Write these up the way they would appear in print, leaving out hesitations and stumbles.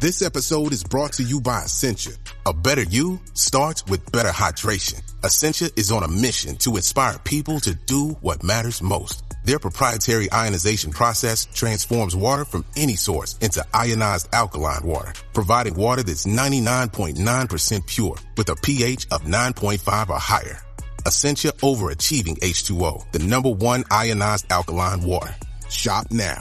This episode is brought to you by Essentia. A better you starts with better hydration. Essentia is on a mission to inspire people to do what matters most. Their proprietary ionization process transforms water from any source into ionized alkaline water, providing water that's 99.9% pure with a pH of 9.5 or higher. Essentia overachieving H2O, the #1 ionized alkaline water. Shop now.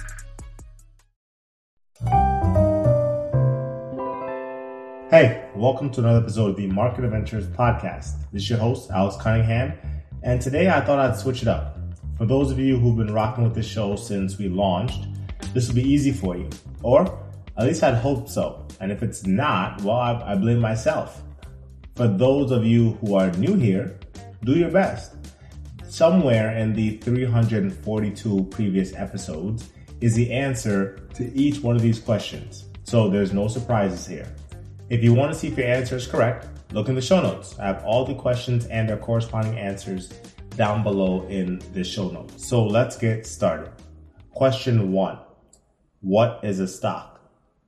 Hey, welcome to another episode of the Market Adventures podcast. This is your host, Alex Cunningham, and today I thought I'd switch it up. For those of you who've been rocking with this show since we launched, this will be easy for you, or at least I'd hope so. And if it's not, well, I blame myself. For those of you who are new here, do your best. Somewhere in the 342 previous episodes is the answer to each one of these questions, so there's no surprises here. If you want to see if your answer is correct, look in the show notes. I have all the questions and their corresponding answers down below in the show notes. So let's get started. Question 1. What is a stock?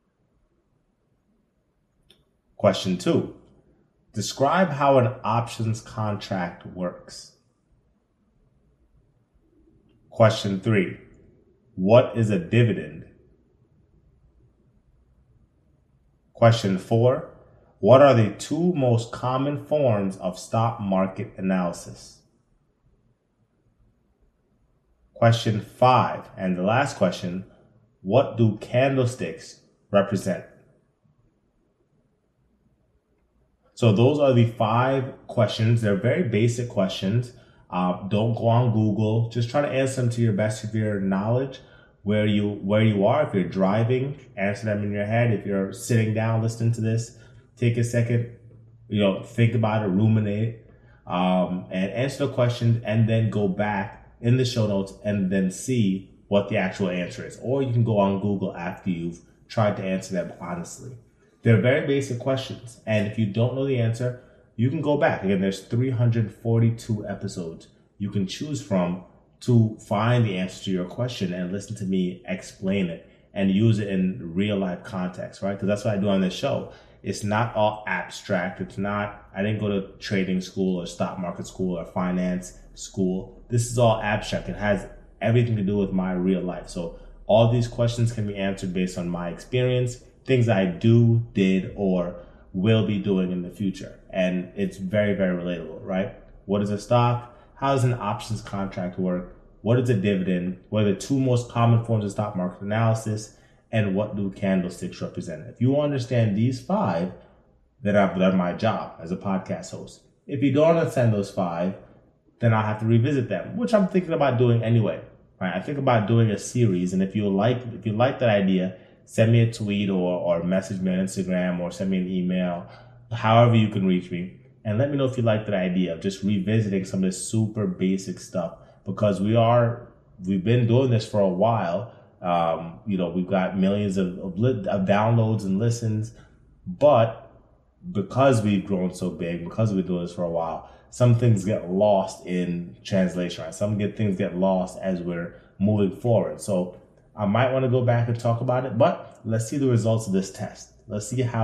Question 2. Describe how an options contract works. Question 3. What is a dividend? Question 4. What are the two most common forms of stock market analysis? Question 5, and the last question, what do candlesticks represent? So those are the 5 questions. They're very basic questions. Don't go on Google. Just try to answer them to your best of your knowledge. Where you are, if you're driving, answer them in your head. If you're sitting down listening to this, take a second, think about it, ruminate, and answer the questions, and then go back in the show notes and then see what the actual answer is. Or you can go on Google after you've tried to answer them honestly. They're very basic questions, and if you don't know the answer, you can go back. Again, there's 342 episodes you can choose from to find the answer to your question and listen to me explain it and use it in real life context, right? Because that's what I do on this show. It's not all abstract. I didn't go to trading school or stock market school or finance school. This is all abstract. It has everything to do with my real life. So all these questions can be answered based on my experience, things I did, or will be doing in the future. And it's very, very relatable, right? What is a stock? How does an options contract work? What is a dividend? What are the two most common forms of stock market analysis? And what do candlesticks represent? If you understand these 5, then I've done my job as a podcast host. If you don't understand those 5, then I'll have to revisit them, which I'm thinking about doing anyway. Right? I think about doing a series, and if you like that idea, send me a tweet or message me on Instagram or send me an email, however you can reach me. And let me know if you like that idea of just revisiting some of this super basic stuff, because we've been doing this for a while. We've got millions of downloads and listens, but because we've grown so big, because we've been doing this for a while, some things get lost in translation, right? Some things get lost as we're moving forward. So I might want to go back and talk about it, but let's see the results of this test. Let's see how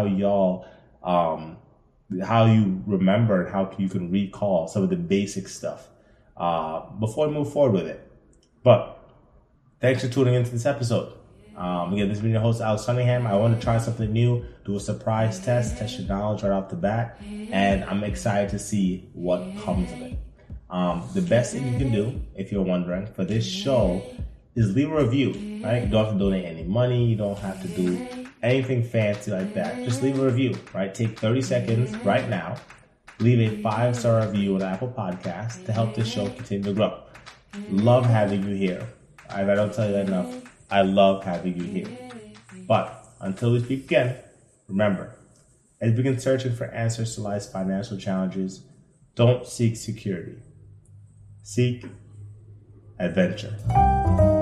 how you remember and how you can recall some of the basic stuff before we move forward with it. But thanks for tuning into this episode. Again, this has been your host, Alex Cunningham. I want to try something new, do a surprise test your knowledge right off the bat, and I'm excited to see what comes of it. The best thing you can do, if you're wondering, for this show is leave a review, right? You don't have to donate any money. You don't have to do anything fancy like that. Just leave a review, right? Take 30 seconds right now. Leave a 5-star review on Apple Podcasts to help this show continue to grow. Love having you here. If I don't tell you that enough, I love having you here. But until we speak again, remember, as we begin searching for answers to life's financial challenges, don't seek security. Seek adventure.